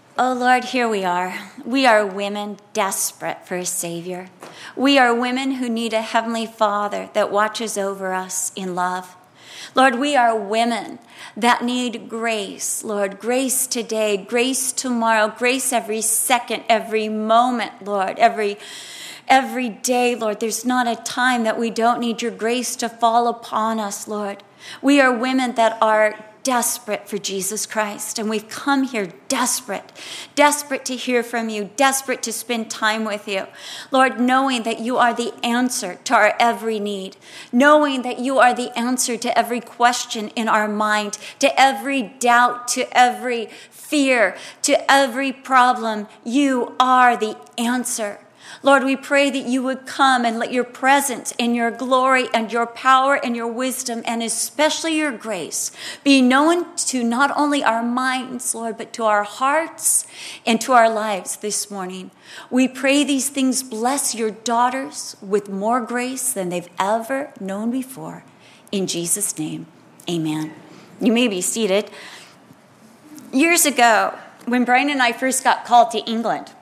Oh Lord, here we are. We are women desperate for a Savior. We are women who need a Heavenly Father that watches over us in love. Lord, we are women that need grace. Lord, grace today, grace tomorrow, grace every second, every moment, Lord, every day, Lord. There's not a time that we don't need your grace to fall upon us, Lord. We are women that are desperate for Jesus Christ, and we've come here desperate to hear from you, desperate to spend time with you. Lord, knowing that you are the answer to our every need, knowing that you are the answer to every question in our mind, to every doubt, to every fear, to every problem. You are the answer. Lord, we pray that you would come and let your presence and your glory and your power and your wisdom and especially your grace be known to not only our minds, Lord, but to our hearts and to our lives this morning. We pray these things. Bless your daughters with more grace than they've ever known before. In Jesus' name, amen. You may be seated. Years ago, when Brian and I first got called to England,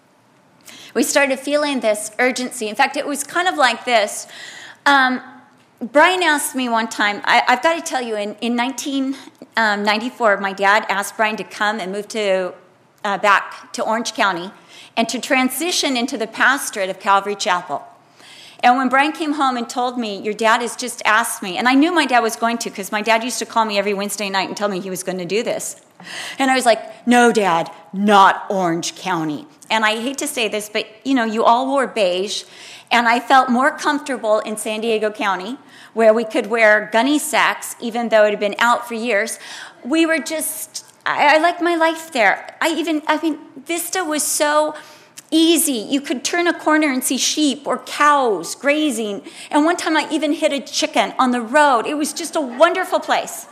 we started feeling this urgency. In fact, it was kind of like this. Brian asked me one time, I've got to tell you, in 1994, my dad asked Brian to come and move back to Orange County and to transition into the pastorate of Calvary Chapel. And when Brian came home and told me, your dad has just asked me, and I knew my dad was going to because my dad used to call me every Wednesday night and tell me he was going to do this. And I was like, no, Dad, not Orange County. And I hate to say this, but, you all wore beige, and I felt more comfortable in San Diego County, where we could wear gunny sacks, even though it had been out for years. We were I liked my life there. Vista was so easy. You could turn a corner and see sheep or cows grazing. And one time I even hit a chicken on the road. It was just a wonderful place.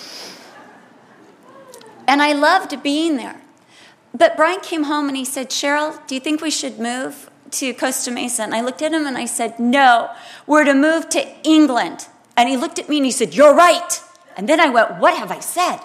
And I loved being there. But Brian came home and he said, Cheryl, do you think we should move to Costa Mesa? And I looked at him and I said, no, we're to move to England. And he looked at me and he said, you're right. And then I went, what have I said?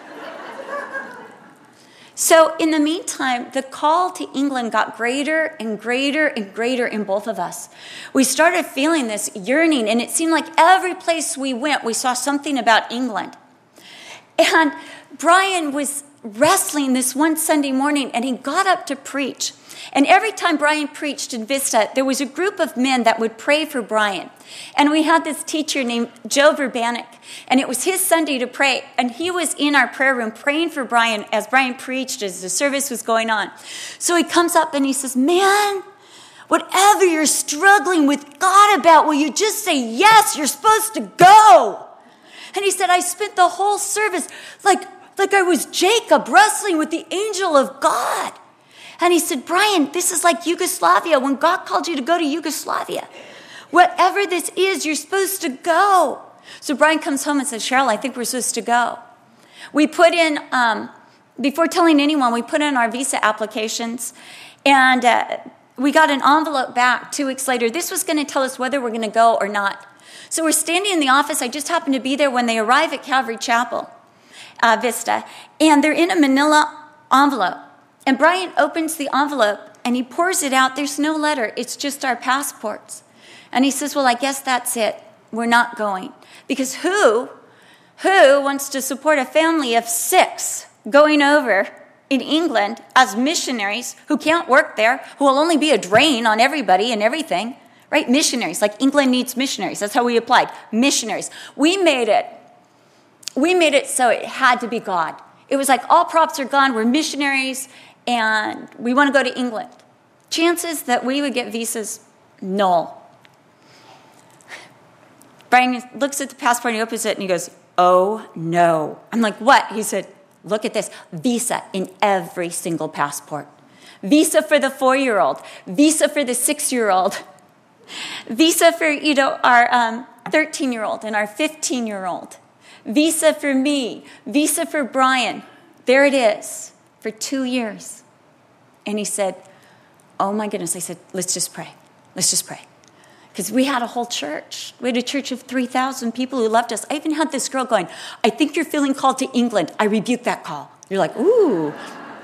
So in the meantime, the call to England got greater and greater and greater in both of us. We started feeling this yearning, and it seemed like every place we went, we saw something about England. And Brian was wrestling this one Sunday morning, and he got up to preach. And every time Brian preached in Vista, there was a group of men that would pray for Brian. And we had this teacher named Joe Verbanek, and it was his Sunday to pray. And he was in our prayer room praying for Brian as Brian preached, as the service was going on. So he comes up and he says, man, whatever you're struggling with God about, will you just say, yes, you're supposed to go? And he said, I spent the whole service like I was Jacob wrestling with the angel of God. And he said, Brian, this is like Yugoslavia, when God called you to go to Yugoslavia. Whatever this is, you're supposed to go. So Brian comes home and says, Cheryl, I think we're supposed to go. We put in, before telling anyone, we put in our visa applications. And we got an envelope back 2 weeks later. This was going to tell us whether we're going to go or not. So we're standing in the office. I just happened to be there when they arrive at Calvary Chapel, Vista. And they're in a manila envelope. And Brian opens the envelope and he pours it out. There's no letter. It's just our passports. And he says, well, I guess that's it. We're not going. Because who wants to support a family of 6 going over in England as missionaries who can't work there, who will only be a drain on everybody and everything, right? Missionaries, like England needs missionaries. That's how we applied. Missionaries. We made it so it had to be God. It was like all props are gone. We're missionaries. And we want to go to England. Chances that we would get visas, null. Brian looks at the passport and he opens it and he goes, oh no. I'm like, what? He said, look at this. Visa in every single passport. Visa for the 4-year-old. Visa for the 6-year-old. Visa for, our 13-year-old and our 15-year-old. Visa for me. Visa for Brian. There it is. For 2 years. And he said, oh my goodness. I said, let's just pray. Let's just pray. Because we had a whole church. We had a church of 3,000 people who loved us. I even had this girl going, I think you're feeling called to England. I rebuke that call. You're like, ooh.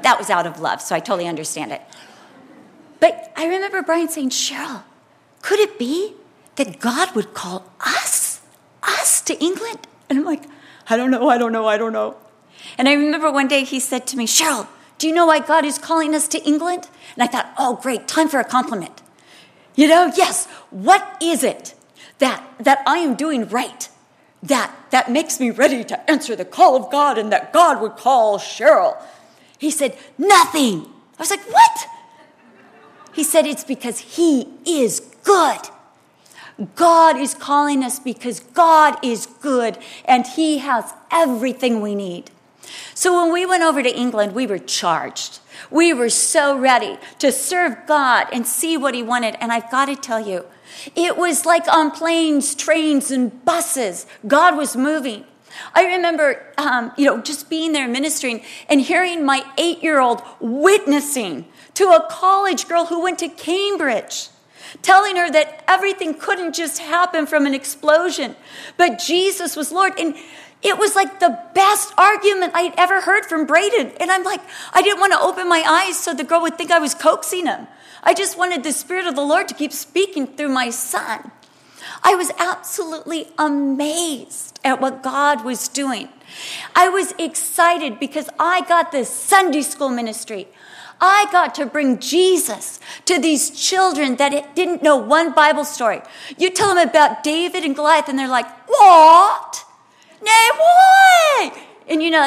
that was out of love, so I totally understand it. But I remember Brian saying, Cheryl, could it be that God would call us to England? And I'm like, I don't know. And I remember one day he said to me, Cheryl, do you know why God is calling us to England? And I thought, oh, great, time for a compliment. Yes, what is it that I am doing right that makes me ready to answer the call of God and that God would call Cheryl? He said, nothing. I was like, what? He said, it's because he is good. God is calling us because God is good and he has everything we need. So when we went over to England, we were charged. We were so ready to serve God and see what he wanted. And I've got to tell you, it was like on planes, trains, and buses. God was moving. I remember, just being there ministering and hearing my 8-year-old witnessing to a college girl who went to Cambridge, telling her that everything couldn't just happen from an explosion, but Jesus was Lord. And it was like the best argument I'd ever heard from Braden. And I'm like, I didn't want to open my eyes so the girl would think I was coaxing him. I just wanted the Spirit of the Lord to keep speaking through my son. I was absolutely amazed at what God was doing. I was excited because I got this Sunday school ministry. I got to bring Jesus to these children that didn't know one Bible story. You tell them about David and Goliath, and they're like, what? Nay, why? And in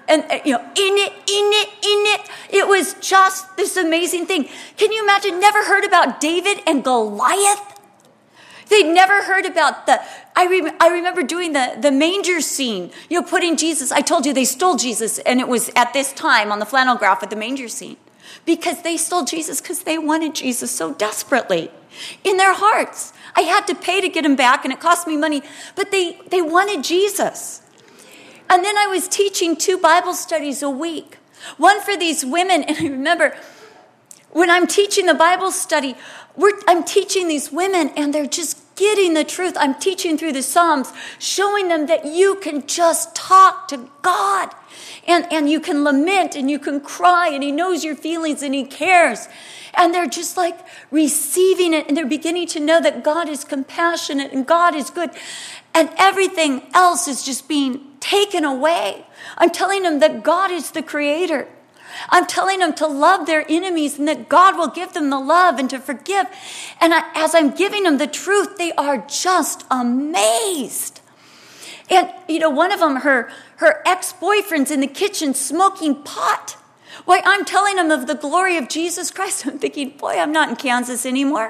it. It was just this amazing thing. Can you imagine? Never heard about David and Goliath? They'd never heard about I remember doing the manger scene, putting Jesus. I told you they stole Jesus, and it was at this time on the flannel graph with the manger scene. Because they stole Jesus because they wanted Jesus so desperately in their hearts. I had to pay to get him back, and it cost me money, but they wanted Jesus. And then I was teaching 2 Bible studies a week, one for these women. And I remember when I'm teaching the Bible study, I'm teaching these women, and they're just getting the truth. I'm teaching through the Psalms, showing them that you can just talk to God. And you can lament and you can cry, and he knows your feelings and he cares. And they're just like receiving it, and they're beginning to know that God is compassionate and God is good. And everything else is just being taken away. I'm telling them that God is the creator. I'm telling them to love their enemies and that God will give them the love and to forgive. And as I'm giving them the truth, they are just amazed. And, one of them, her ex-boyfriend's in the kitchen smoking pot. Why, I'm telling them of the glory of Jesus Christ. I'm thinking, boy, I'm not in Kansas anymore.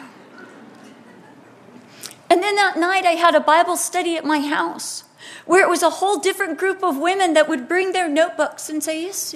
And then that night I had a Bible study at my house where it was a whole different group of women that would bring their notebooks and say, yes,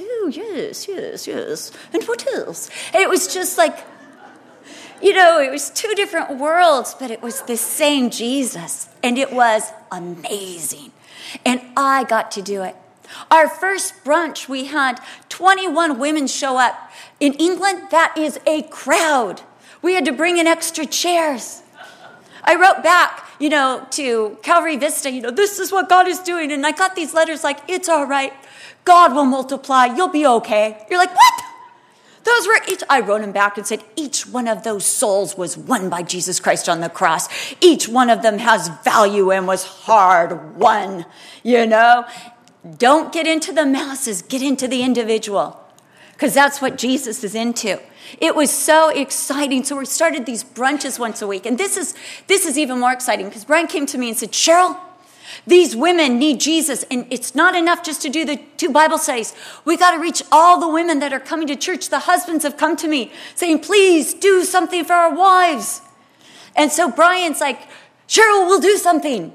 and what else? And it was just like, it was 2 different worlds, but it was the same Jesus. And it was amazing. And I got to do it. Our first brunch, we had 21 women show up. In England, that is a crowd. We had to bring in extra chairs. I wrote back, to Calvary Vista, this is what God is doing. And I got these letters like, it's all right. God will multiply. You'll be okay. You're like, what? I wrote them back and said, each one of those souls was won by Jesus Christ on the cross. Each one of them has value and was hard won, Don't get into the masses, get into the individual, because that's what Jesus is into. It was so exciting. So we started these brunches once a week. And this is even more exciting because Brian came to me and said, Cheryl, these women need Jesus, and it's not enough just to do the 2 Bible studies. We got to reach all the women that are coming to church. The husbands have come to me saying, please do something for our wives. And so Brian's like, Cheryl, we'll do something.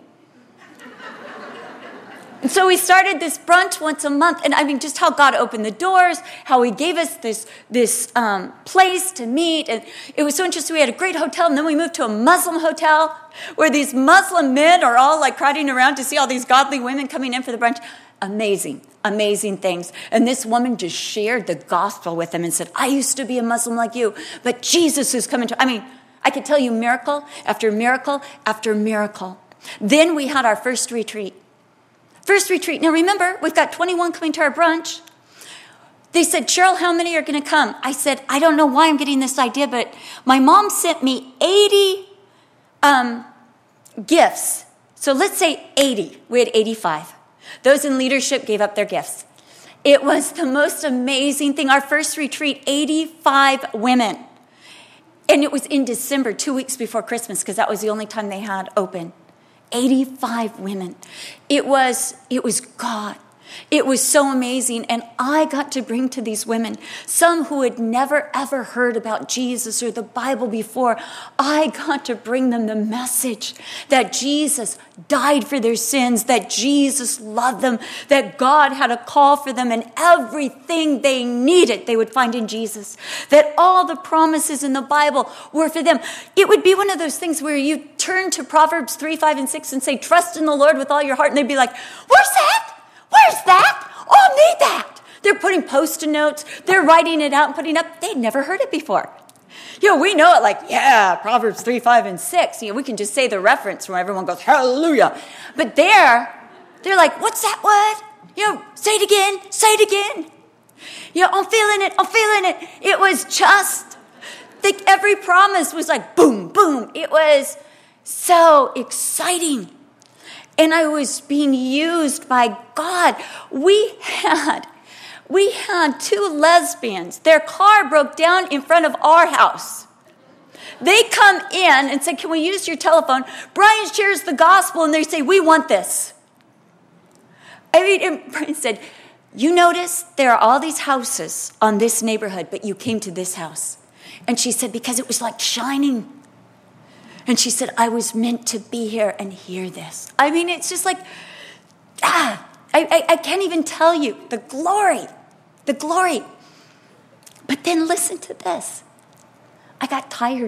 And so we started this brunch once a month. And just how God opened the doors, how he gave us this place to meet. And it was so interesting. We had a great hotel, and then we moved to a Muslim hotel where these Muslim men are all like crowding around to see all these godly women coming in for the brunch. Amazing, amazing things. And this woman just shared the gospel with them and said, I used to be a Muslim like you, but Jesus is coming to... I could tell you miracle after miracle after miracle. Then we had our first retreat. Now remember, we've got 21 coming to our brunch. They said, Cheryl, how many are going to come? I said, I don't know why I'm getting this idea, but my mom sent me 80 gifts. So let's say 80. We had 85. Those in leadership gave up their gifts. It was the most amazing thing. Our first retreat, 85 women. And it was in December, 2 weeks before Christmas, because that was the only time they had open. 85 women. It was God. It was so amazing. And I got to bring to these women, some who had never, ever heard about Jesus or the Bible before, I got to bring them the message that Jesus died for their sins, that Jesus loved them, that God had a call for them, and everything they needed they would find in Jesus, that all the promises in the Bible were for them. It would be one of those things where you turn to Proverbs 3, 5, and 6 and say, trust in the Lord with all your heart, and they'd be like, where's that? Where's that? Oh, I need that. They're putting Post-it notes. They're writing it out and putting it up. They'd never heard it before. We know it like, yeah, Proverbs 3, 5, and 6. We can just say the reference where everyone goes, hallelujah. But they're like, what's that word? Say it again. Say it again. I'm feeling it. I'm feeling it. It was just, every promise was like, boom, boom. It was so exciting. And I was being used by God. We had 2 lesbians. Their car broke down in front of our house. They come in and say, can we use your telephone? Brian shares the gospel, and they say, we want this. And Brian said, you notice there are all these houses on this neighborhood, but you came to this house. And she said, because it was like shining. And she said, I was meant to be here and hear this. It's just like, I can't even tell you the glory. But then listen to this. I got tired.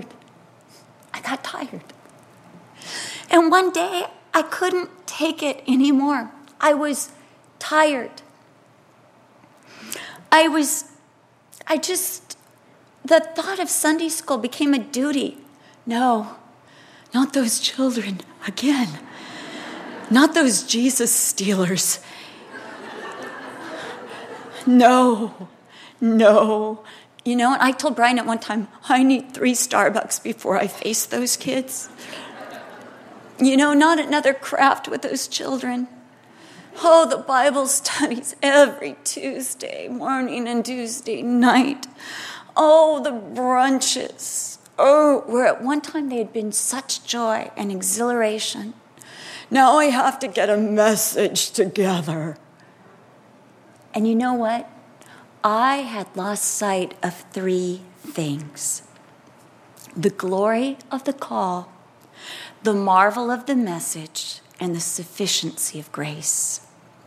And one day, I couldn't take it anymore. I was tired. The thought of Sunday school became a duty. No. Not those children again. Not those Jesus stealers. No. And I told Brian at one time, I need 3 Starbucks before I face those kids. Not another craft with those children. Oh, the Bible studies every Tuesday morning and Tuesday night. Oh, the brunches. Oh, where at one time they had been such joy and exhilaration. Now I have to get a message together. And you know what? I had lost sight of 3 things. The glory of the call, the marvel of the message, and the sufficiency of grace.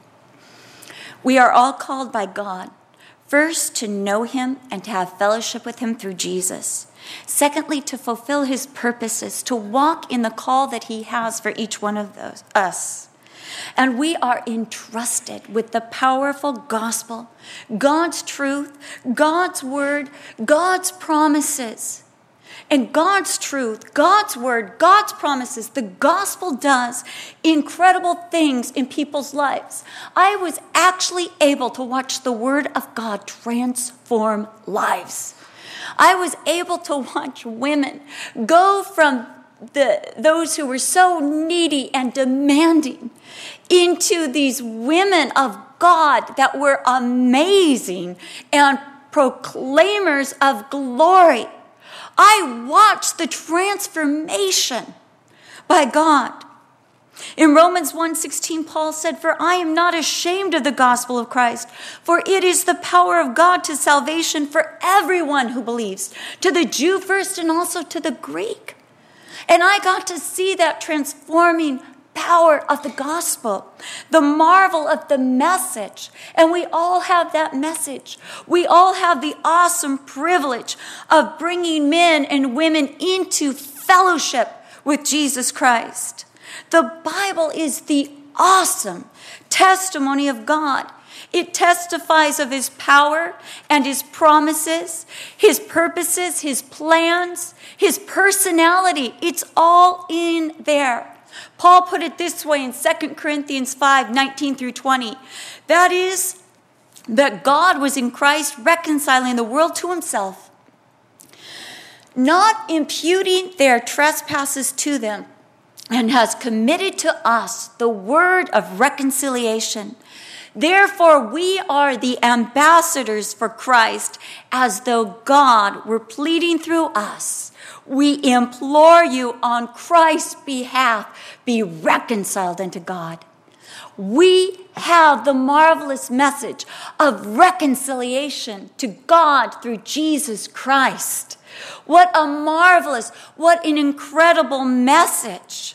We are all called by God, first to know him and to have fellowship with him through Jesus. Secondly, to fulfill his purposes, to walk in the call that he has for each one of us. And we are entrusted with the powerful gospel, God's truth, God's word, God's promises. And God's truth, God's word, God's promises, the gospel does incredible things in people's lives. I was actually able to watch the word of God transform lives. I was able to watch women go from those who were so needy and demanding into these women of God that were amazing and proclaimers of glory. I watched the transformation by God. In Romans 1:16, Paul said, "For I am not ashamed of the gospel of Christ, for it is the power of God to salvation for everyone who believes, to the Jew first and also to the Greek." And I got to see that transforming power of the gospel, the marvel of the message. And we all have that message. We all have the awesome privilege of bringing men and women into fellowship with Jesus Christ. The Bible is the awesome testimony of God. It testifies of his power and his promises, his purposes, his plans, his personality. It's all in there. Paul put it this way in 2 Corinthians 5:19 through 20. That is, that God was in Christ reconciling the world to himself, not imputing their trespasses to them, and has committed to us the word of reconciliation. Therefore, we are the ambassadors for Christ, as though God were pleading through us. We implore you on Christ's behalf, be reconciled unto God. We have the marvelous message of reconciliation to God through Jesus Christ. What a marvelous, what an incredible message.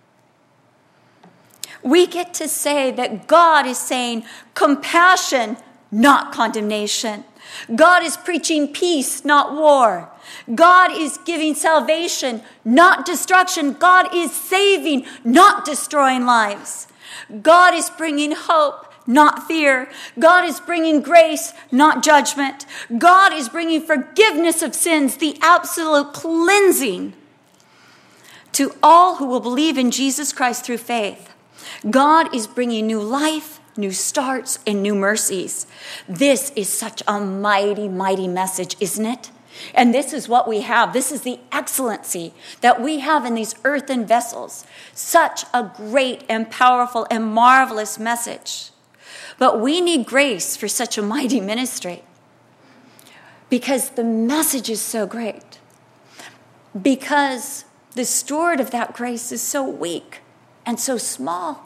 We get to say that God is saying compassion, not condemnation. God is preaching peace, not war. God is giving salvation, not destruction. God is saving, not destroying lives. God is bringing hope, not fear. God is bringing grace, not judgment. God is bringing forgiveness of sins, the absolute cleansing to all who will believe in Jesus Christ through faith. God is bringing new life, new starts, and new mercies. This is such a mighty, mighty message, isn't it? And this is what we have. This is the excellency that we have in these earthen vessels. Such a great and powerful and marvelous message. But we need grace for such a mighty ministry, because the message is so great. Because the steward of that grace is so weak and so small.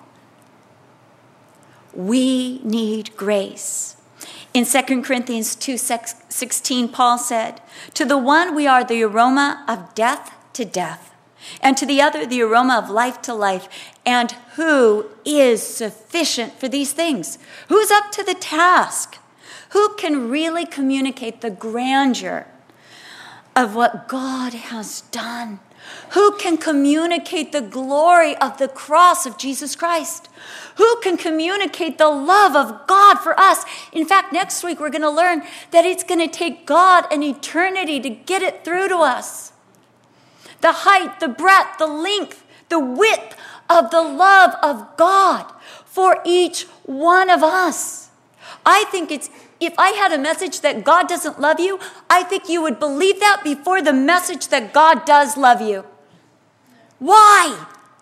We need grace. In 2 Corinthians 2:16, Paul said, "To the one we are the aroma of death to death, and to the other the aroma of life to life. And who is sufficient for these things?" Who's up to the task? Who can really communicate the grandeur of what God has done? Who can communicate the glory of the cross of Jesus Christ? Who can communicate the love of God for us? In fact, next week we're going to learn that it's going to take God an eternity to get it through to us. The height, the breadth, the length, the width of the love of God for each one of us. I think if I had a message that God doesn't love you, I think you would believe that before the message that God does love you. Why?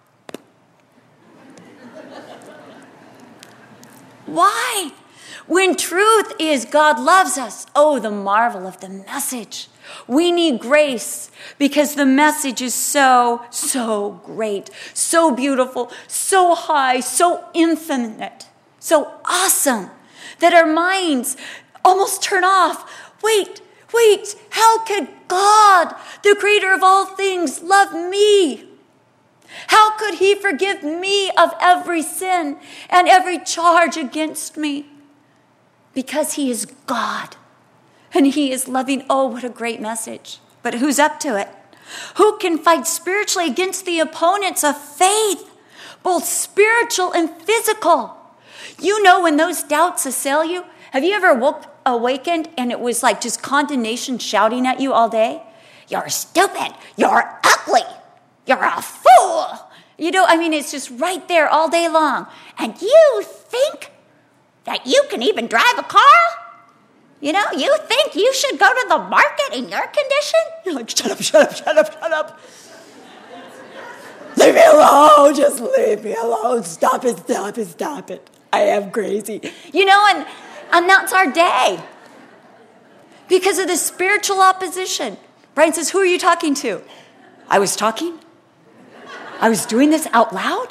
Why? When truth is God loves us, oh, the marvel of the message. We need grace because the message is so, so great, so beautiful, so high, so infinite, so awesome that our minds almost turn off. Wait, how could God, the creator of all things, love me? How could he forgive me of every sin and every charge against me? Because he is God and he is loving. Oh, what a great message. But who's up to it? Who can fight spiritually against the opponents of faith, both spiritual and physical? You know, when those doubts assail you, have you ever awakened and it was like just condemnation shouting at you all day? You're stupid. You're ugly. You're a fool. You know, I mean, it's just right there all day long. And you think that you can even drive a car? You know, you think you should go to the market in your condition? You're like, shut up. Leave me alone. Just leave me alone. Stop it. I am crazy. You know, and that's our day. Because of the spiritual opposition. Brian says, who are you talking to? I was talking? I was doing this out loud?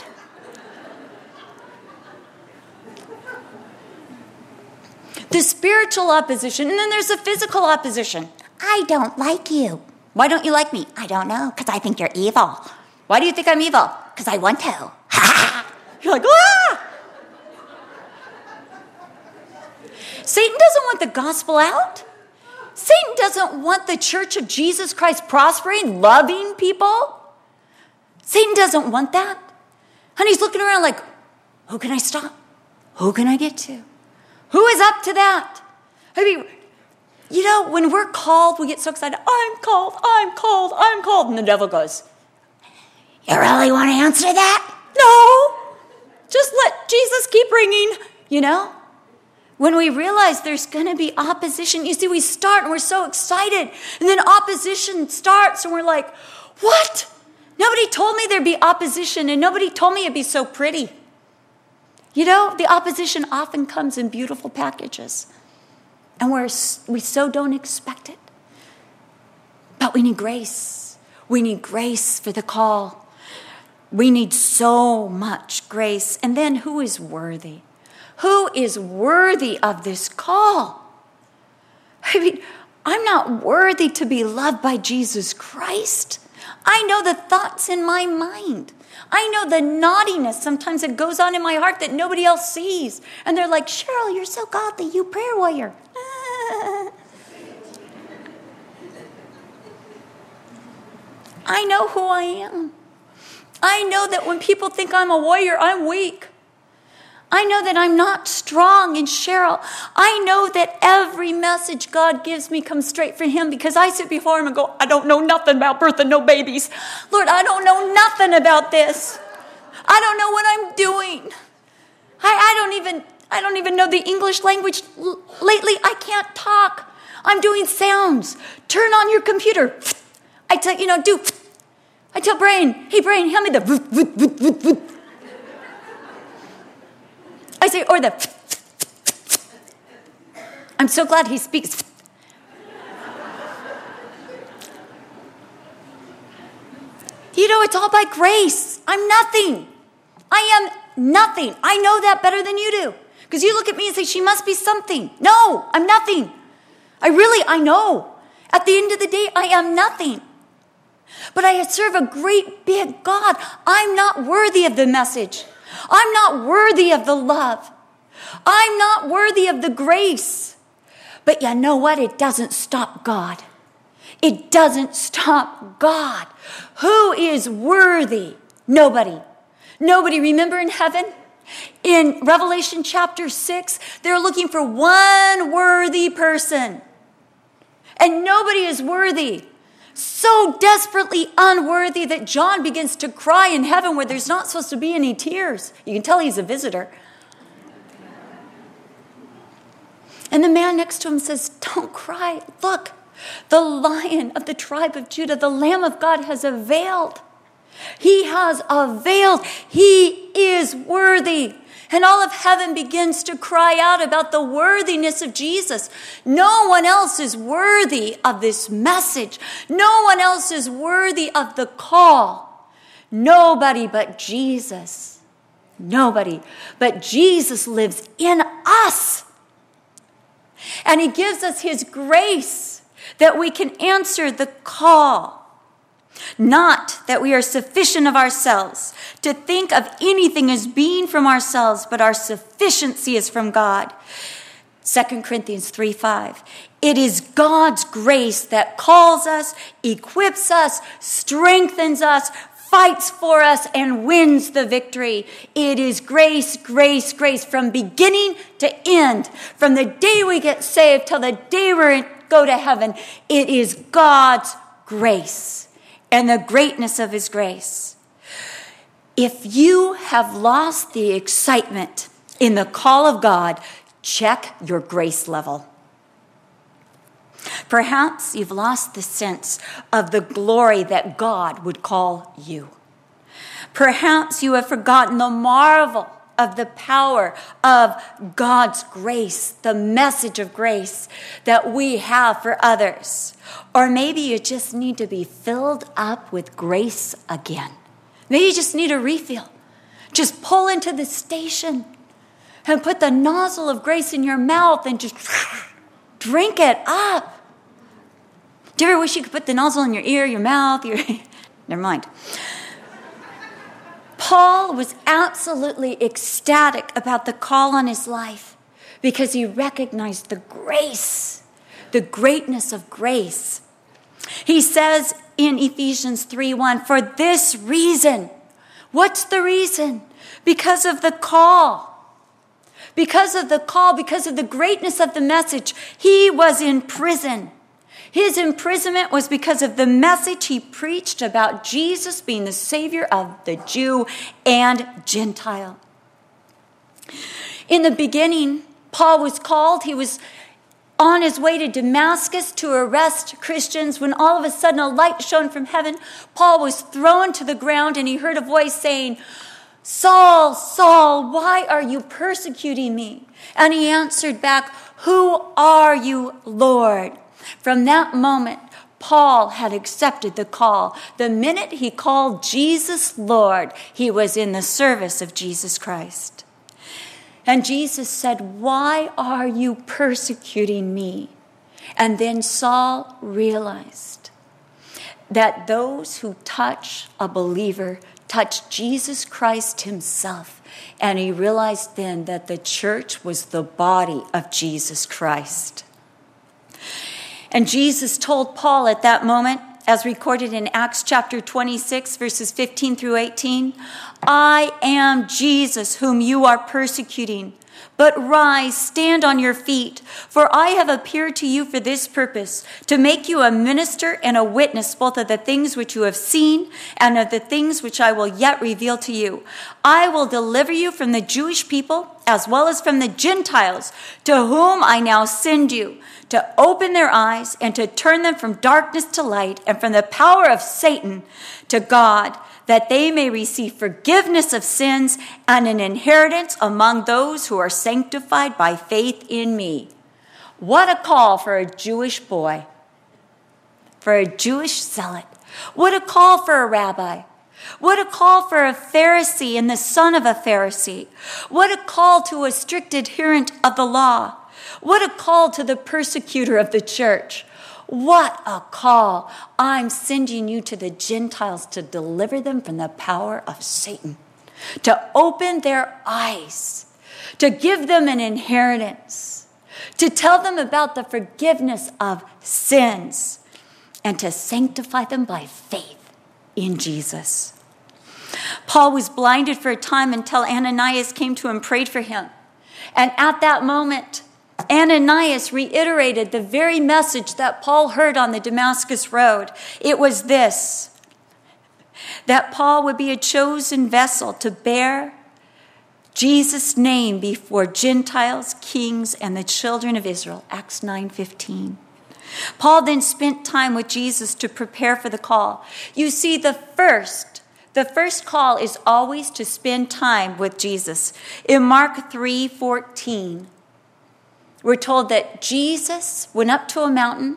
The spiritual opposition, and then there's the physical opposition. I don't like you. Why don't you like me? I don't know, because I think you're evil. Why do you think I'm evil? Because I want to. You're like, ah! Satan doesn't want the gospel out. Satan doesn't want the church of Jesus Christ prospering, loving people. Satan doesn't want that. And he's looking around like, who can I stop? Who can I get to? Who is up to that? I mean, you know, when we're called, we get so excited. I'm called. And the devil goes, you really want to answer that? No. Just let Jesus keep ringing, you know? When we realize there's going to be opposition, you see, we start and we're so excited, and then opposition starts and we're like, what? Nobody told me there'd be opposition, and nobody told me it'd be so pretty. You know, the opposition often comes in beautiful packages, and we so don't expect it. But we need grace. We need grace for the call. We need so much grace. And then who is worthy? Who is worthy of this call? I mean, I'm not worthy to be loved by Jesus Christ. I know the thoughts in my mind. I know the naughtiness sometimes that goes on in my heart that nobody else sees. And they're like, Cheryl, you're so godly, you prayer warrior. I know who I am. I know that when people think I'm a warrior, I'm weak. I know that I'm not strong. And Cheryl, I know that every message God gives me comes straight from him, because I sit before him and go, I don't know nothing about birth and no babies. Lord, I don't know nothing about this. I don't know what I'm doing. I don't even know the English language. Lately, I can't talk. I'm doing sounds. Turn on your computer. I tell, I tell Brain, hey Brain, hand me the voot, voot, voot, voot, voot. I say, or the, I'm so glad he speaks. It's all by grace. I'm nothing. I am nothing. I know that better than you do. Because you look at me and say, she must be something. No, I'm nothing. I know. At the end of the day, I am nothing. But I serve a great big God. I'm not worthy of the message. I'm not worthy of the love. I'm not worthy of the grace. But you know what? It doesn't stop God. It doesn't stop God. Who is worthy? Nobody. Nobody. Remember in heaven? In Revelation chapter 6, they're looking for one worthy person. And nobody is worthy. So desperately unworthy that John begins to cry in heaven where there's not supposed to be any tears. You can tell he's a visitor. And the man next to him says, don't cry. Look, the Lion of the tribe of Judah, the Lamb of God has availed. He has availed. He is worthy. And all of heaven begins to cry out about the worthiness of Jesus. No one else is worthy of this message. No one else is worthy of the call. Nobody but Jesus. Nobody. But Jesus lives in us. And he gives us his grace that we can answer the call. Not that we are sufficient of ourselves to think of anything as being from ourselves, but our sufficiency is from God. 2 Corinthians 3:5. It is God's grace that calls us, equips us, strengthens us, fights for us, and wins the victory. It is grace, grace, grace from beginning to end. From the day we get saved till the day we go to heaven, it is God's grace and the greatness of his grace. If you have lost the excitement in the call of God, check your grace level. Perhaps you've lost the sense of the glory that God would call you. Perhaps you have forgotten the marvel of the power of God's grace, the message of grace that we have for others. Or maybe you just need to be filled up with grace again. Maybe you just need a refill. Just pull into the station and put the nozzle of grace in your mouth and just drink it up. Do you ever wish you could put the nozzle in your ear, your mouth, Never mind. Paul was absolutely ecstatic about the call on his life because he recognized the grace, the greatness of grace. He says in Ephesians 3:1, for this reason. What's the reason? Because of the call. Because of the call, because of the greatness of the message, he was in prison. His imprisonment was because of the message he preached about Jesus being the Savior of the Jew and Gentile. In the beginning, Paul was called. He was on his way to Damascus to arrest Christians when all of a sudden a light shone from heaven. Paul was thrown to the ground and he heard a voice saying, "Saul, Saul, why are you persecuting me?" And he answered back, "Who are you, Lord?" From that moment, Paul had accepted the call. The minute he called Jesus Lord, he was in the service of Jesus Christ. And Jesus said, "Why are you persecuting me?" And then Saul realized that those who touch a believer touch Jesus Christ himself. And he realized then that the church was the body of Jesus Christ. And Jesus told Paul at that moment, as recorded in Acts chapter 26, verses 15 through 18, "I am Jesus whom you are persecuting. But rise, stand on your feet, for I have appeared to you for this purpose, to make you a minister and a witness both of the things which you have seen and of the things which I will yet reveal to you. I will deliver you from the Jewish people as well as from the Gentiles, to whom I now send you, to open their eyes and to turn them from darkness to light and from the power of Satan to God, that they may receive forgiveness of sins and an inheritance among those who are sanctified by faith in me." What a call for a Jewish boy, for a Jewish zealot. What a call for a rabbi. What a call for a Pharisee and the son of a Pharisee. What a call to a strict adherent of the law. What a call to the persecutor of the church. What a call. I'm sending you to the Gentiles to deliver them from the power of Satan, to open their eyes, to give them an inheritance, to tell them about the forgiveness of sins, and to sanctify them by faith in Jesus. Paul was blinded for a time until Ananias came to him and prayed for him. And at that moment, Ananias reiterated the very message that Paul heard on the Damascus road. It was this, that Paul would be a chosen vessel to bear Jesus' name before Gentiles, kings, and the children of Israel. Acts 9:15. Paul then spent time with Jesus to prepare for the call. You see, the first call is always to spend time with Jesus. In Mark 3:14, we're told that Jesus went up to a mountain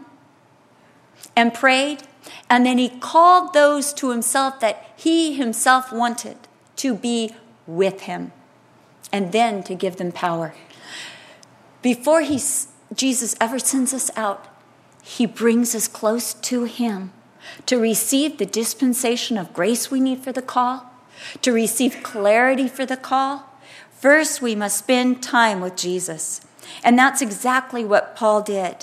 and prayed, and then he called those to himself that he himself wanted to be with him, and then to give them power. Before Jesus ever sends us out, he brings us close to him to receive the dispensation of grace we need for the call, to receive clarity for the call. First, we must spend time with Jesus. And that's exactly what Paul did.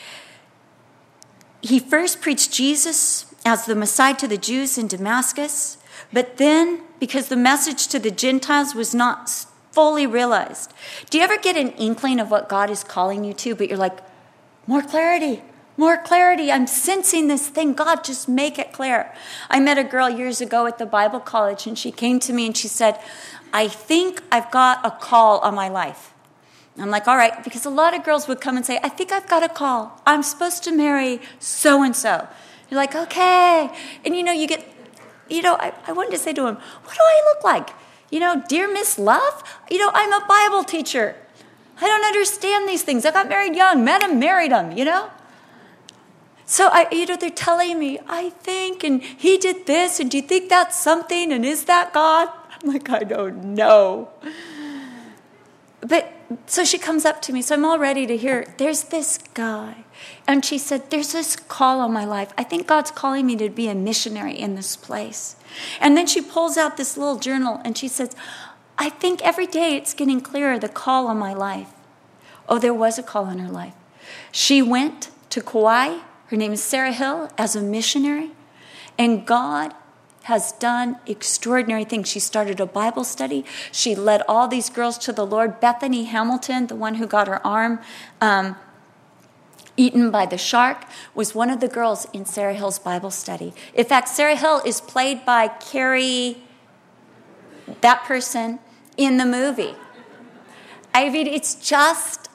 He first preached Jesus as the Messiah to the Jews in Damascus, but then, because the message to the Gentiles was not fully realized. Do you ever get an inkling of what God is calling you to, but you're like, more clarity, I'm sensing this thing. God, just make it clear. I met a girl years ago at the Bible college, and she came to me and she said, "I think I've got a call on my life." I'm like, all right, because a lot of girls would come and say, "I think I've got a call. I'm supposed to marry so-and-so." You're like, okay. And you get, I wanted to say to him, "What do I look like? Dear Miss Love? I'm a Bible teacher. I don't understand these things. I got married young, met him, married him, So they're telling me, I think, and he did this, and do you think that's something, and is that God? I'm like, I don't know. But so she comes up to me, so I'm all ready to hear, there's this guy. And she said, there's this call on my life. I think God's calling me to be a missionary in this place. And then she pulls out this little journal and she says, I think every day it's getting clearer, the call on my life. Oh, there was a call on her life. She went to Kauai. Her name is Sarah Hill, as a missionary. And God has done extraordinary things. She started a Bible study. She led all these girls to the Lord. Bethany Hamilton, the one who got her arm eaten by the shark, was one of the girls in Sarah Hill's Bible study. In fact, Sarah Hill is played by Carrie, that person, in the movie. I mean, it's just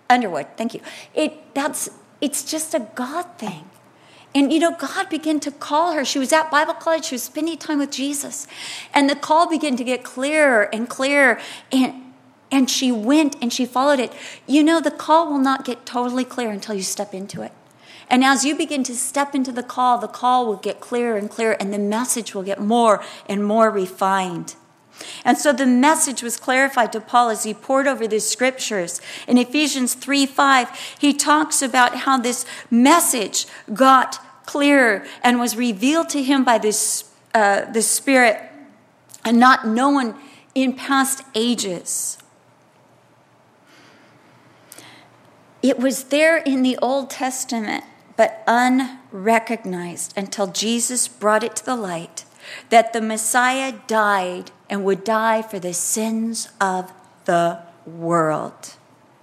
Underwood, thank you. It's just a God thing. And, God began to call her. She was at Bible college. She was spending time with Jesus. And the call began to get clearer and clearer. And she went and she followed it. The call will not get totally clear until you step into it. And as you begin to step into the call will get clearer and clearer. And the message will get more and more refined. And so the message was clarified to Paul as he pored over the scriptures. In Ephesians 3:5, he talks about how this message got clearer and was revealed to him by the Spirit and not known in past ages. It was there in the Old Testament, but unrecognized until Jesus brought it to the light that the Messiah died and would die for the sins of the world.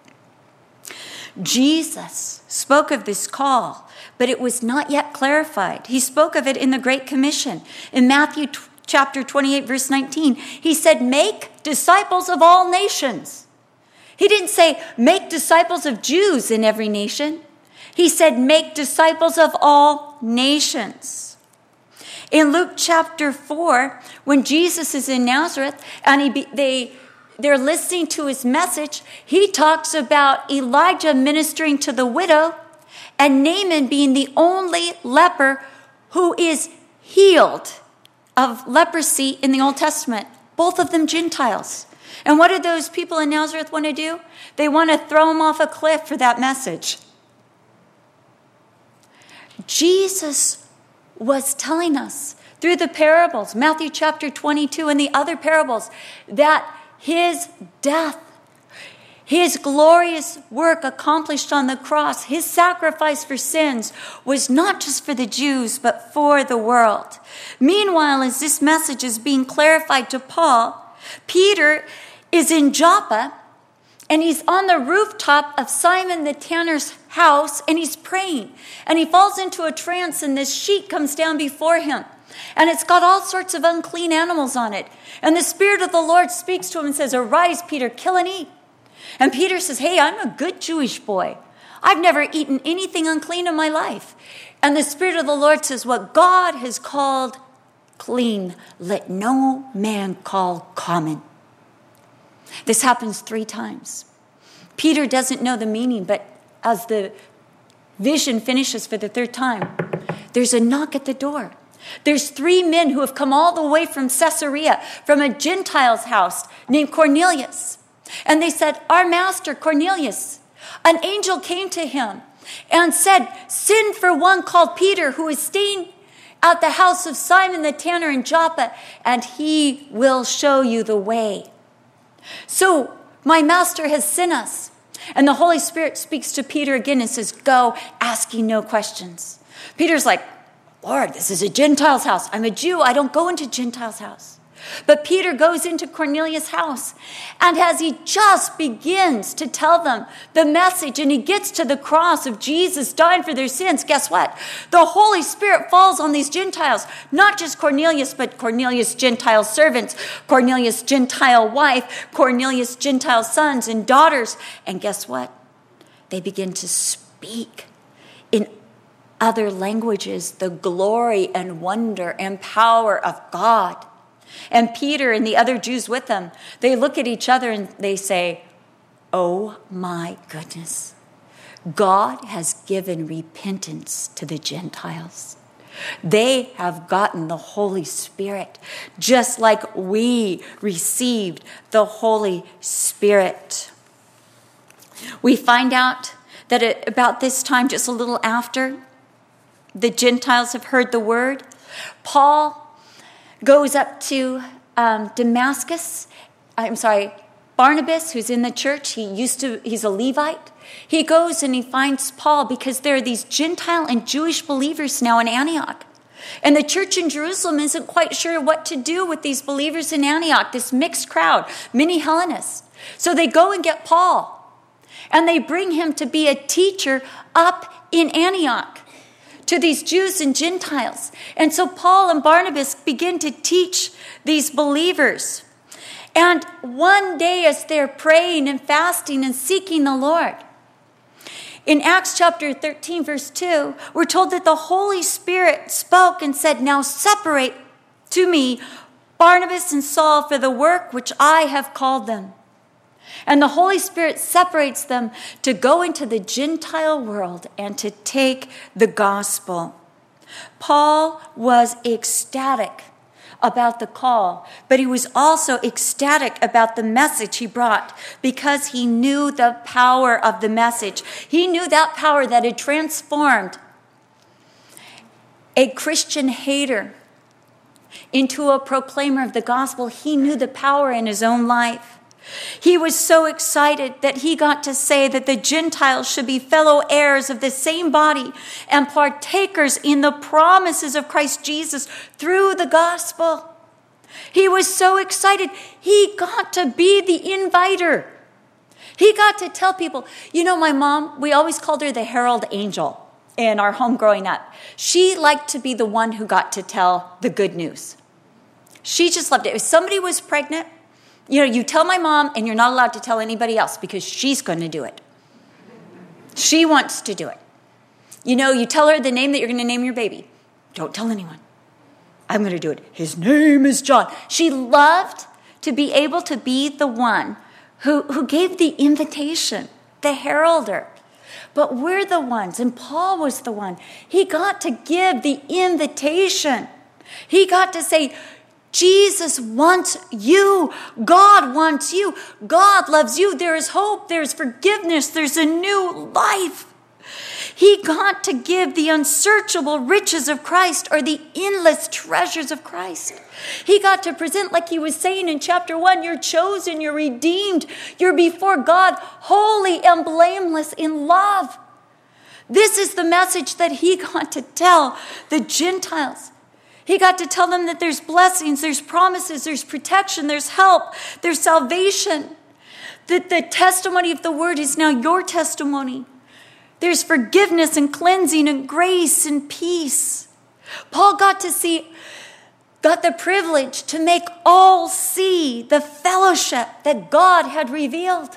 Jesus spoke of this call, but it was not yet clarified. He spoke of it in the Great Commission. In Matthew chapter 28, verse 19, he said, "Make disciples of all nations." He didn't say, "Make disciples of Jews in every nation." He said, "Make disciples of all nations." In Luke chapter 4, when Jesus is in Nazareth and they're listening to his message, he talks about Elijah ministering to the widow and Naaman being the only leper who is healed of leprosy in the Old Testament. Both of them Gentiles. And what do those people in Nazareth want to do? They want to throw him off a cliff for that message. Jesus was telling us through the parables, Matthew chapter 22 and the other parables, that his death, his glorious work accomplished on the cross, his sacrifice for sins was not just for the Jews, but for the world. Meanwhile, as this message is being clarified to Paul, Peter is in Joppa, and he's on the rooftop of Simon the tanner's house, and he's praying. And he falls into a trance, and this sheet comes down before him. And it's got all sorts of unclean animals on it. And the Spirit of the Lord speaks to him and says, "Arise, Peter, kill and eat." And Peter says, "Hey, I'm a good Jewish boy. I've never eaten anything unclean in my life." And the Spirit of the Lord says, "What God has called clean, let no man call common." This happens 3 times. Peter doesn't know the meaning, but as the vision finishes for the 3rd time, there's a knock at the door. There's 3 men who have come all the way from Caesarea, from a Gentile's house named Cornelius. And they said, "Our master Cornelius, an angel came to him and said, 'Send for one called Peter, who is staying at the house of Simon the tanner in Joppa, and he will show you the way.' So my master has sent us." And the Holy Spirit speaks to Peter again and says, "Go, asking no questions." Peter's like, "Lord, this is a Gentile's house. I'm a Jew. I don't go into Gentile's house." But Peter goes into Cornelius' house, and as he just begins to tell them the message, and he gets to the cross of Jesus dying for their sins, guess what? The Holy Spirit falls on these Gentiles, not just Cornelius, but Cornelius' Gentile servants, Cornelius' Gentile wife, Cornelius' Gentile sons and daughters. And guess what? They begin to speak in other languages the glory and wonder and power of God. And Peter and the other Jews with them, they look at each other and they say, "Oh my goodness, God has given repentance to the Gentiles. They have gotten the Holy Spirit, just like we received the Holy Spirit." We find out that at about this time, just a little after, the Gentiles have heard the word. Paul goes up to Barnabas, who's in the church. He's a Levite. He goes and he finds Paul because there are these Gentile and Jewish believers now in Antioch. And the church in Jerusalem isn't quite sure what to do with these believers in Antioch, this mixed crowd, many Hellenists. So they go and get Paul, and they bring him to be a teacher up in Antioch to these Jews and Gentiles. And so Paul and Barnabas begin to teach these believers. And one day as they're praying and fasting and seeking the Lord, In Acts chapter 13, verse 2, we're told that the Holy Spirit spoke and said, "Now separate to me Barnabas and Saul for the work which I have called them." And the Holy Spirit separates them to go into the Gentile world and to take the gospel. Paul was ecstatic about the call, but he was also ecstatic about the message he brought because he knew the power of the message. He knew that power that had transformed a Christian hater into a proclaimer of the gospel. He knew the power in his own life. He was so excited that he got to say that the Gentiles should be fellow heirs of the same body and partakers in the promises of Christ Jesus through the gospel. He was so excited. He got to be the inviter. He got to tell people, you know, my mom, we always called her the herald angel in our home growing up. She liked to be the one who got to tell the good news. She just loved it. If somebody was pregnant, you know, you tell my mom and you're not allowed to tell anybody else because she's going to do it. She wants to do it. You know, you tell her the name that you're going to name your baby. Don't tell anyone. I'm going to do it. His name is John. She loved to be able to be the one who gave the invitation, the heralder. But we're the ones, and Paul was the one. He got to give the invitation. He got to say, Jesus wants you. God wants you. God loves you. There is hope. There's forgiveness. There's a new life. He got to give the unsearchable riches of Christ, or the endless treasures of Christ. He got to present, like he was saying in chapter 1, you're chosen, you're redeemed, you're before God, holy and blameless in love. This is the message that he got to tell the Gentiles. He got to tell them that there's blessings, there's promises, there's protection, there's help, there's salvation. That the testimony of the word is now your testimony. There's forgiveness and cleansing and grace and peace. Paul got the privilege to make all see the fellowship that God had revealed.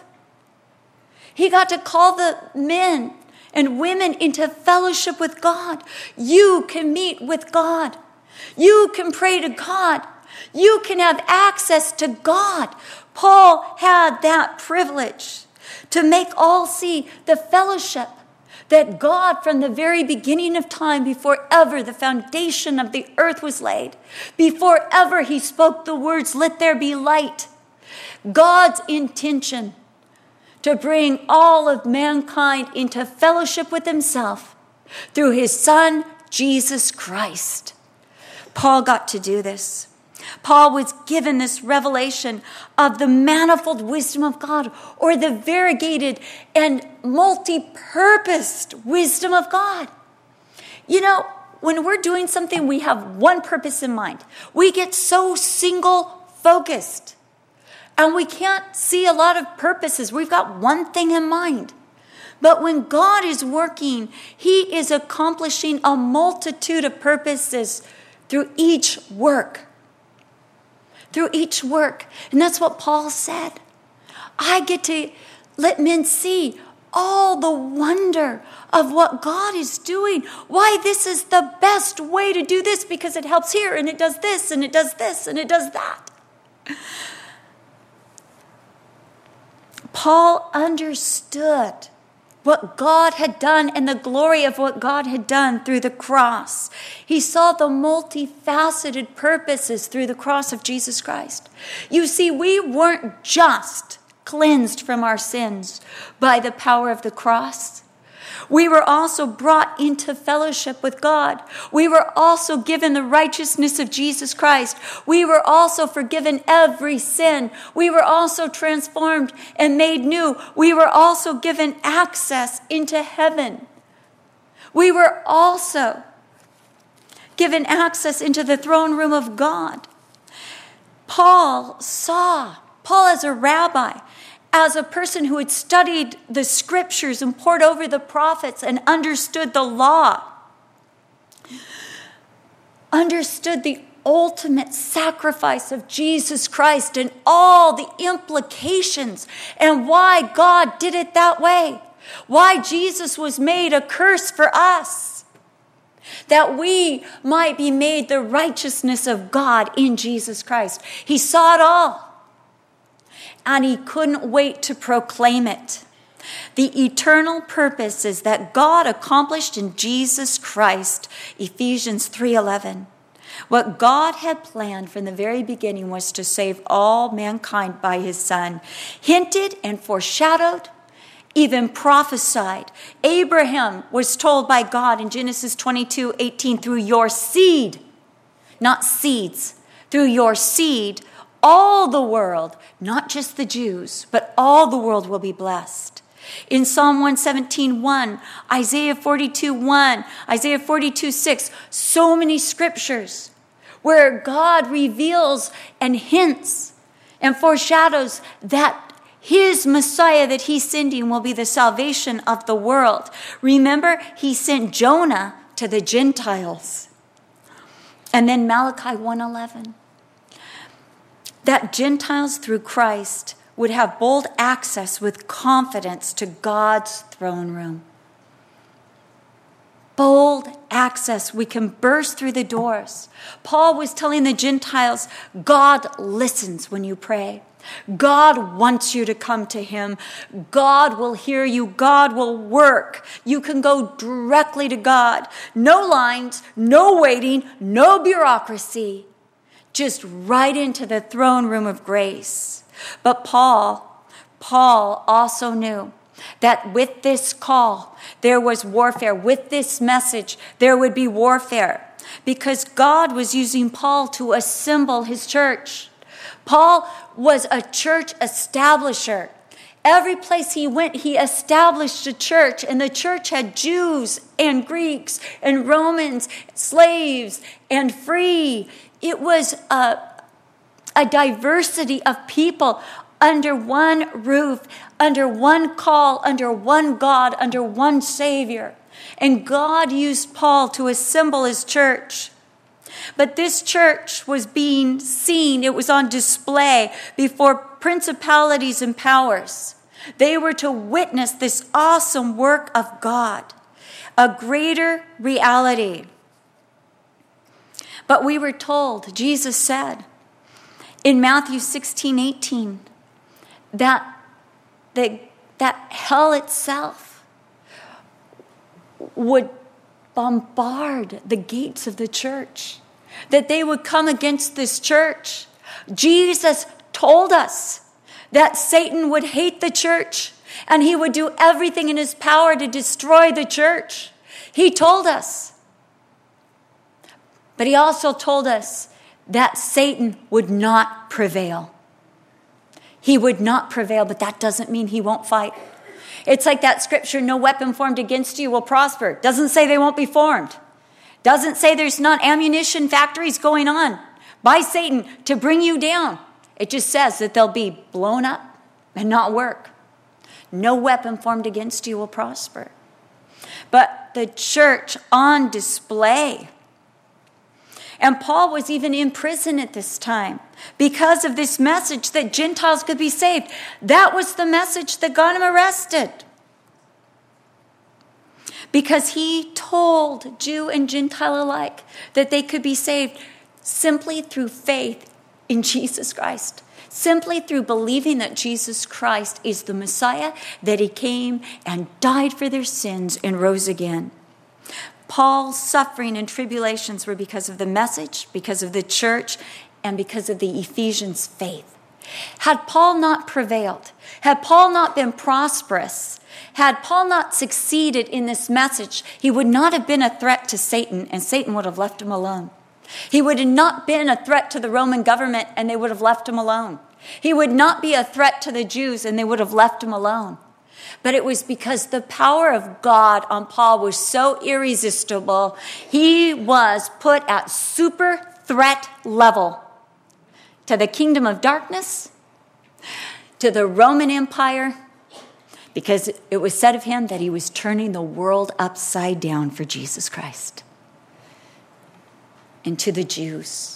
He got to call the men and women into fellowship with God. You can meet with God. You can pray to God. You can have access to God. Paul had that privilege to make all see the fellowship that God, from the very beginning of time, before ever the foundation of the earth was laid, before ever he spoke the words, "Let there be light," God's intention to bring all of mankind into fellowship with himself through his Son, Jesus Christ. Paul got to do this. Paul was given this revelation of the manifold wisdom of God, or the variegated and multi-purposed wisdom of God. You know, when we're doing something, we have one purpose in mind. We get so single-focused, and we can't see a lot of purposes. We've got one thing in mind. But when God is working, he is accomplishing a multitude of purposes through each work. Through each work. And that's what Paul said. I get to let men see all the wonder of what God is doing. Why this is the best way to do this, because it helps here, and it does this, and it does this, and it does that. Paul understood what God had done and the glory of what God had done through the cross. He saw the multifaceted purposes through the cross of Jesus Christ. You see, we weren't just cleansed from our sins by the power of the cross. We were also brought into fellowship with God. We were also given the righteousness of Jesus Christ. We were also forgiven every sin. We were also transformed and made new. We were also given access into heaven. We were also given access into the throne room of God. Paul as a rabbi, as a person who had studied the scriptures and pored over the prophets and understood the law, understood the ultimate sacrifice of Jesus Christ and all the implications and why God did it that way. Why Jesus was made a curse for us, that we might be made the righteousness of God in Jesus Christ. He saw it all, and he couldn't wait to proclaim it. The eternal purposes that God accomplished in Jesus Christ, Ephesians 3:11. What God had planned from the very beginning was to save all mankind by his Son, hinted and foreshadowed, even prophesied. Abraham was told by God in Genesis 22:18, through your seed, not seeds, through your seed, all the world, not just the Jews, but all the world will be blessed. In Psalm 117:1, Isaiah 42:1, Isaiah 42:6, so many scriptures where God reveals and hints and foreshadows that his Messiah that he's sending will be the salvation of the world. Remember, he sent Jonah to the Gentiles. And then Malachi 1:11, that Gentiles through Christ would have bold access with confidence to God's throne room. Bold access. We can burst through the doors. Paul was telling the Gentiles, God listens when you pray. God wants you to come to him. God will hear you. God will work. You can go directly to God. No lines, no waiting, no bureaucracy. Just right into the throne room of grace. But Paul also knew that with this call, there was warfare. With this message, there would be warfare. Because God was using Paul to assemble his church. Paul was a church establisher. Every place he went, he established a church. And the church had Jews and Greeks and Romans, slaves and free. It was a diversity of people under one roof, under one call, under one God, under one Savior. And God used Paul to assemble his church. But this church was being seen, it was on display before principalities and powers. They were to witness this awesome work of God, a greater reality. But we were told, Jesus said in Matthew 16:18, that hell itself would bombard the gates of the church, that they would come against this church. Jesus told us that Satan would hate the church and he would do everything in his power to destroy the church. He told us. But he also told us that Satan would not prevail. He would not prevail, but that doesn't mean he won't fight. It's like that scripture, no weapon formed against you will prosper. Doesn't say they won't be formed. Doesn't say there's not ammunition factories going on by Satan to bring you down. It just says that they'll be blown up and not work. No weapon formed against you will prosper. But the church on display. And Paul was even in prison at this time because of this message that Gentiles could be saved. That was the message that got him arrested. Because he told Jew and Gentile alike that they could be saved simply through faith in Jesus Christ. Simply through believing that Jesus Christ is the Messiah, that he came and died for their sins and rose again. Paul's suffering and tribulations were because of the message, because of the church, and because of the Ephesians' faith. Had Paul not prevailed, had Paul not been prosperous, had Paul not succeeded in this message, he would not have been a threat to Satan, and Satan would have left him alone. He would have not been a threat to the Roman government, and they would have left him alone. He would not be a threat to the Jews, and they would have left him alone. But it was because the power of God on Paul was so irresistible, he was put at super threat level to the kingdom of darkness, to the Roman Empire, because it was said of him that he was turning the world upside down for Jesus Christ. And to the Jews.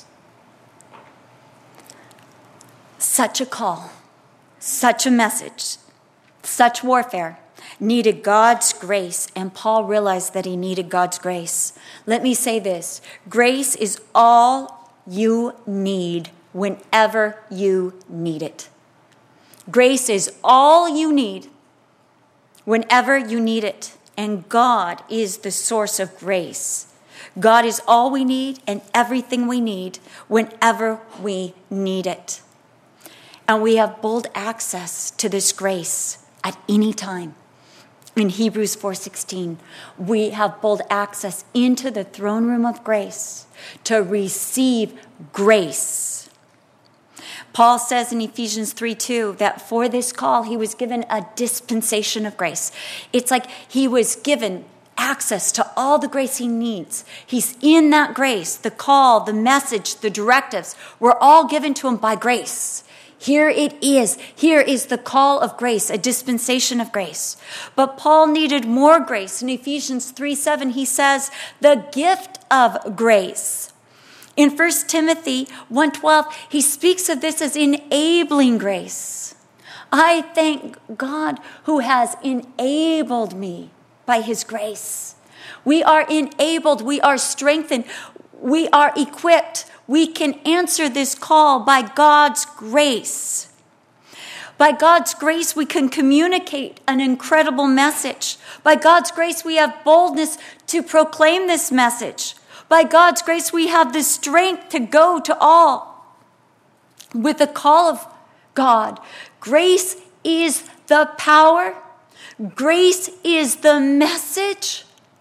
Such a call, such a message, such warfare. needed God's grace, and Paul realized that he needed God's grace. Let me say this. Grace is all you need whenever you need it. Grace is all you need whenever you need it. And God is the source of grace. God is all we need and everything we need whenever we need it. And we have bold access to this grace at any time. In Hebrews 4:16, we have bold access into the throne room of grace to receive grace. Paul says in Ephesians 3:2 that for this call, he was given a dispensation of grace. It's like he was given access to all the grace he needs. He's in that grace. The call, the message, the directives were all given to him by grace. Here it is. Here is the call of grace, a dispensation of grace. But Paul needed more grace. In Ephesians 3:7, he says, the gift of grace. In 1 Timothy 1:12, he speaks of this as enabling grace. I thank God who has enabled me by his grace. We are enabled. We are strengthened. We are equipped. We can answer this call by God's grace. By God's grace, we can communicate an incredible message. By God's grace, we have boldness to proclaim this message. By God's grace, we have the strength to go to all with the call of God. Grace is the power. Grace is the message.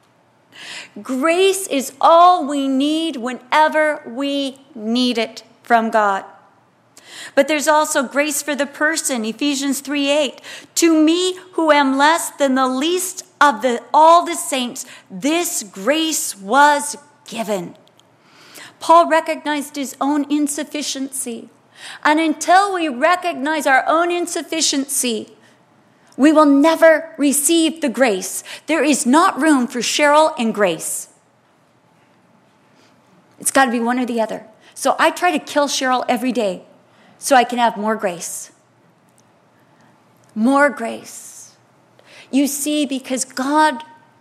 Grace is all we need whenever we need it from God. But there's also grace for the person. Ephesians 3:8. To me, who am less than the least of all the saints, this grace was given. Paul recognized his own insufficiency. And until we recognize our own insufficiency, we will never receive the grace. There is not room for Cheryl and grace. It's got to be one or the other. So I try to kill Cheryl every day so I can have more grace. More grace. You see, because God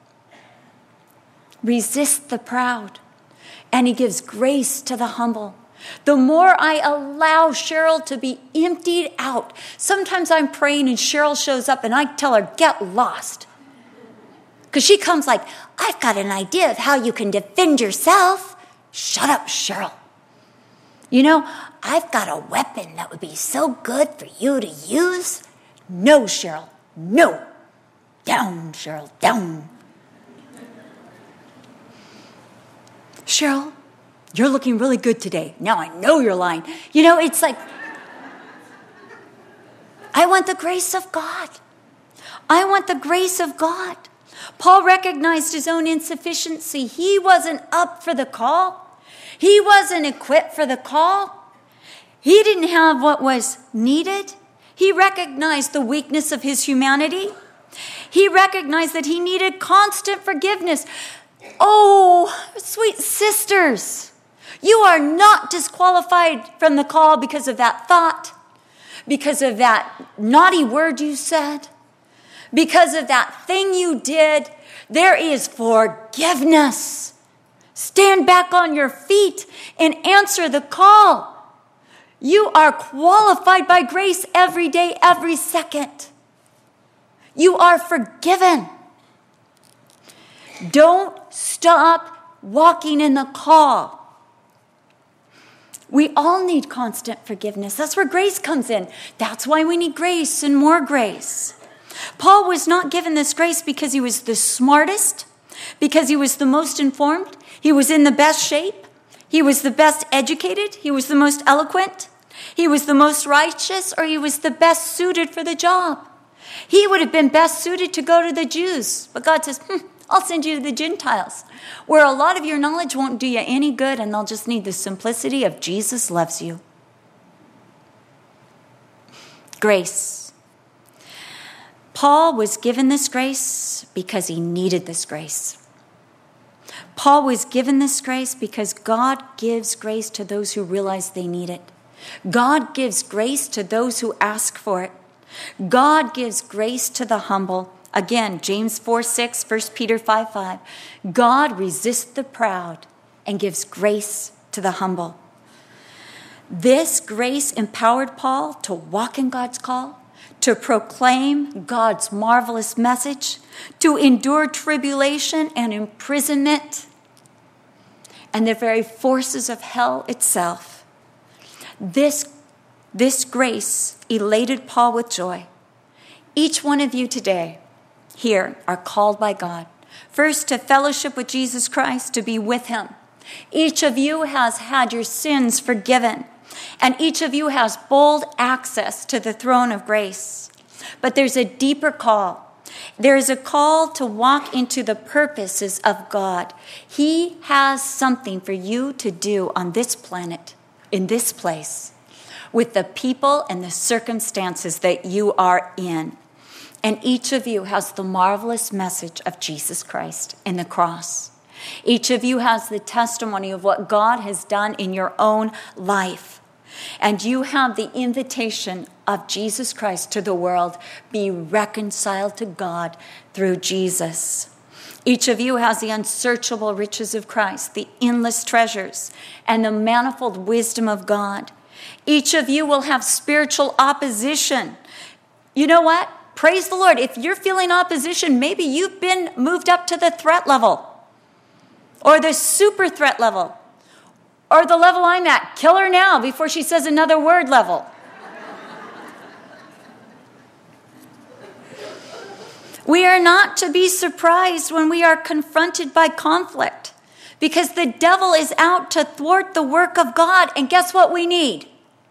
resists the proud and he gives grace to the humble. The more I allow Cheryl to be emptied out, sometimes I'm praying and Cheryl shows up and I tell her, get lost. Because she comes like, I've got an idea of how you can defend yourself. Shut up, Cheryl. You know, I've got a weapon that would be so good for you to use. No, Cheryl, no. Down, Cheryl, down. Cheryl, you're looking really good today. Now I know you're lying. You know, it's like, I want the grace of God. I want the grace of God. Paul recognized his own insufficiency. He wasn't up for the call. He wasn't equipped for the call. He didn't have what was needed. He recognized the weakness of his humanity. He recognized that he needed constant forgiveness. Oh, sweet sisters, you are not disqualified from the call because of that thought, because of that naughty word you said, because of that thing you did. There is forgiveness. Stand back on your feet and answer the call. You are qualified by grace every day, every second. You are forgiven. Don't stop walking in the call. We all need constant forgiveness. That's where grace comes in. That's why we need grace and more grace. Paul was not given this grace because he was the smartest, because he was the most informed, he was in the best shape, he was the best educated, he was the most eloquent, he was the most righteous, or he was the best suited for the job. He would have been best suited to go to the Jews. But God says, I'll send you to the Gentiles, where a lot of your knowledge won't do you any good, and they'll just need the simplicity of Jesus loves you. Grace. Paul was given this grace because he needed this grace. Paul was given this grace because God gives grace to those who realize they need it. God gives grace to those who ask for it. God gives grace to the humble. Again, James 4:6, 1 Peter 5:5. God resists the proud and gives grace to the humble. This grace empowered Paul to walk in God's call, to proclaim God's marvelous message, to endure tribulation and imprisonment, and the very forces of hell itself. This grace elated Paul with joy. Each one of you today here are called by God, first to fellowship with Jesus Christ, to be with him. Each of you has had your sins forgiven, and each of you has bold access to the throne of grace. But there's a deeper call. There is a call to walk into the purposes of God. He has something for you to do on this planet, in this place, with the people and the circumstances that you are in. And each of you has the marvelous message of Jesus Christ and the cross. Each of you has the testimony of what God has done in your own life. And you have the invitation of Jesus Christ to the world. Be reconciled to God through Jesus. Each of you has the unsearchable riches of Christ, the endless treasures, and the manifold wisdom of God. Each of you will have spiritual opposition. You know what? Praise the Lord. If you're feeling opposition, maybe you've been moved up to the threat level, or the super threat level, or the level I'm at, kill her now before she says another word level. We are not to be surprised when we are confronted by conflict, because the devil is out to thwart the work of God. And guess what we need?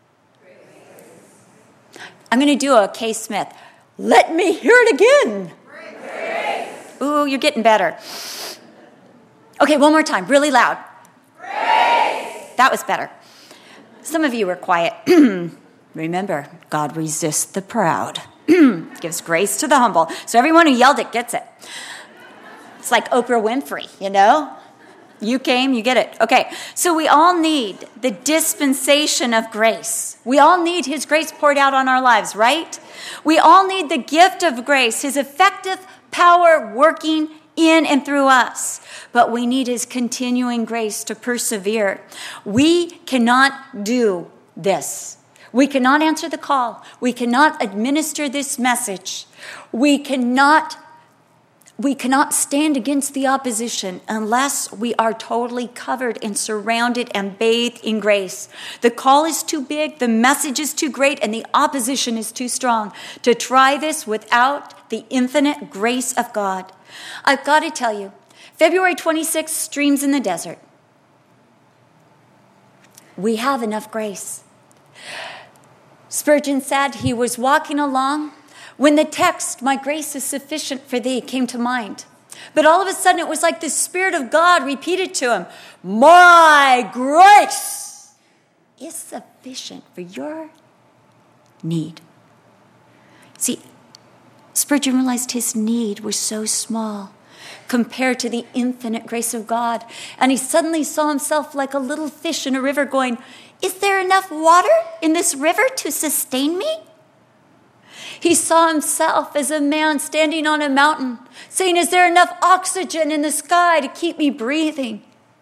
I'm going to do a K. Smith. Let me hear it again. Grace. Ooh, you're getting better. Okay, one more time, really loud. Grace. That was better. Some of you were quiet. Remember, God resists the proud, gives grace to the humble. So everyone who yelled it gets it. It's like Oprah Winfrey, you know? You came, you get it. Okay, so we all need the dispensation of grace. We all need his grace poured out on our lives, right? We all need the gift of grace, his effective power working in and through us. But we need his continuing grace to persevere. We cannot do this. We cannot answer the call. We cannot administer this message. We cannot stand against the opposition unless we are totally covered and surrounded and bathed in grace. The call is too big, the message is too great, and the opposition is too strong to try this without the infinite grace of God. I've got to tell you, February 26th, Streams in the Desert. We have enough grace. Spurgeon said he was walking along when the text, "My grace is sufficient for thee," came to mind. But all of a sudden it was like the Spirit of God repeated to him, "My grace is sufficient for your need." See, Spurgeon realized his need was so small compared to the infinite grace of God. And he suddenly saw himself like a little fish in a river going, "Is there enough water in this river to sustain me?" He saw himself as a man standing on a mountain saying, "Is there enough oxygen in the sky to keep me breathing?"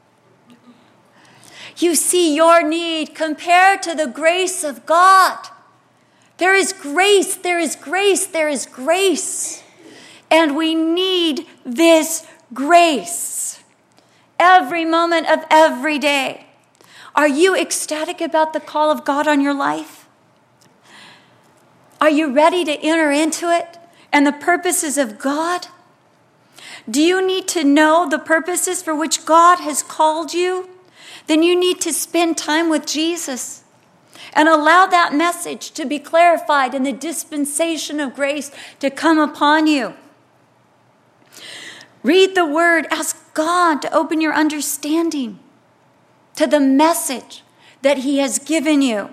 You see your need compared to the grace of God. There is grace, there is grace, there is grace. And we need this grace every moment of every day. Are you ecstatic about the call of God on your life? Are you ready to enter into it and the purposes of God? Do you need to know the purposes for which God has called you? Then you need to spend time with Jesus and allow that message to be clarified and the dispensation of grace to come upon you. Read the word. Ask God to open your understanding to the message that he has given you.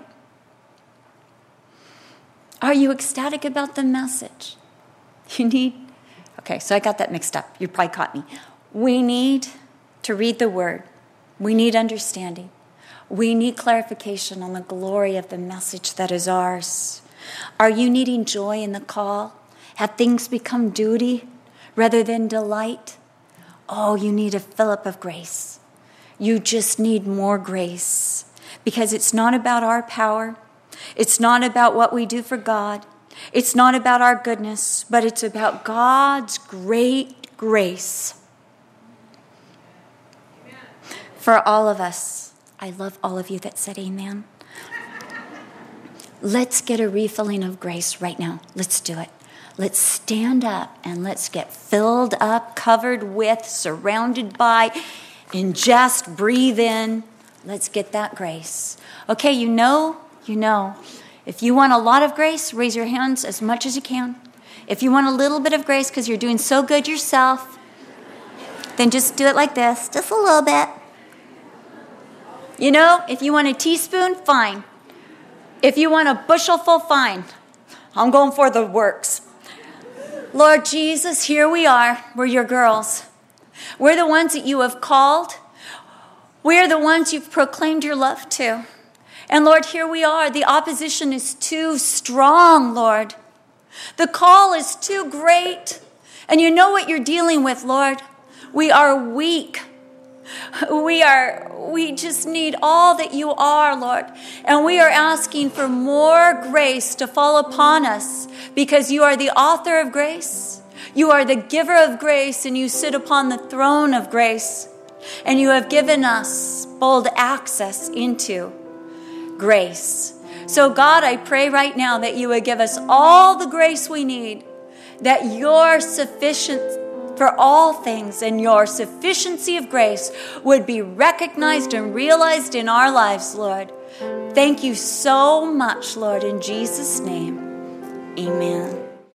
Are you ecstatic about the message? Okay, so I got that mixed up. You probably caught me. We need to read the word. We need understanding. We need clarification on the glory of the message that is ours. Are you needing joy in the call? Have things become duty rather than delight? Oh, you need a fillip of grace. You just need more grace, because it's not about our power. It's not about what we do for God. It's not about our goodness, but it's about God's great grace for all of us. I love all of you that said amen. Let's get a refilling of grace right now. Let's do it. Let's stand up and let's get filled up, covered with, surrounded by, ingest, breathe in. Let's get that grace. Okay, you know. If you want a lot of grace, raise your hands as much as you can. If you want a little bit of grace because you're doing so good yourself, then just do it like this, just a little bit. You know, if you want a teaspoon, fine. If you want a bushelful, fine. I'm going for the works. Lord Jesus, here we are. We're your girls. We're the ones that you have called. We're the ones you've proclaimed your love to. And Lord, here we are. The opposition is too strong, Lord. The call is too great. And you know what you're dealing with, Lord. We are weak. We just need all that you are, Lord. And we are asking for more grace to fall upon us, because you are the author of grace. You are the giver of grace, and you sit upon the throne of grace. And you have given us bold access into grace. So God, I pray right now that you would give us all the grace we need, that your sufficient for all things and your sufficiency of grace would be recognized and realized in our lives, Lord. Thank you so much, Lord, in Jesus' name. Amen.